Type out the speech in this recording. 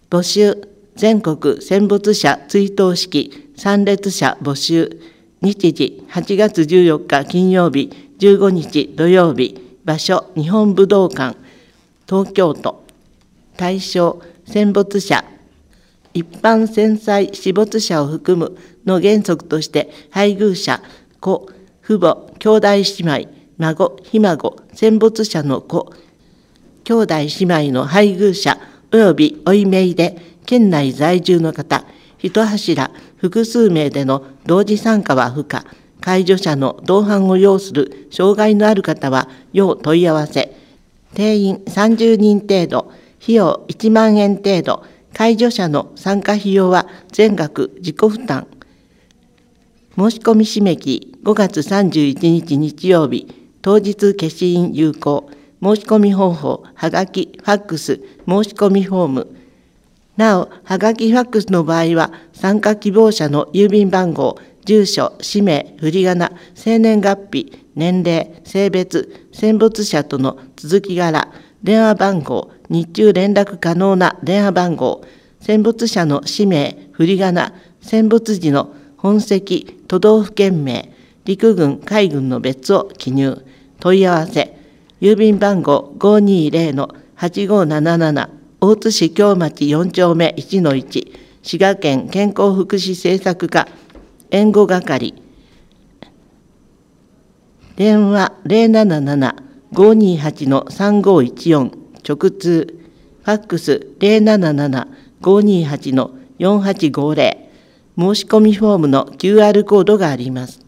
募集、全国戦没者追悼式参列者募集。日時8月14日金曜日、15日土曜日。場所、日本武道館、東京都。対象、戦没者。一般戦災死没者を含むの原則として、配偶者、子、父母、兄弟姉妹、孫、ひ孫、戦没者の子、兄弟姉妹の配偶者及びおいめいで、県内在住の方、一柱、複数名での同時参加は不可。介助者の同伴を要する障害のある方は、要問い合わせ。定員30人程度、費用1万円程度、介助者の参加費用は全額自己負担。申し込み締め切り5月31日日曜日、当日消印有効。申し込み方法、はがき、ファックス、申し込みフォーム。なお、はがきファックスの場合は、参加希望者の郵便番号、住所、氏名、振り仮名、生年月日、年齢、性別、戦没者との続き柄、電話番号、日中連絡可能な電話番号、戦没者の氏名、振り仮名、戦没時の本籍、都道府県名、陸軍、海軍の別を記入。問い合わせ、郵便番号 520-8577、大津市京町4丁目 1-1、滋賀県健康福祉政策課、援護係。電話077-528-3514、直通。ファックス 077-528-4850。申し込みフォームの QR コードがあります。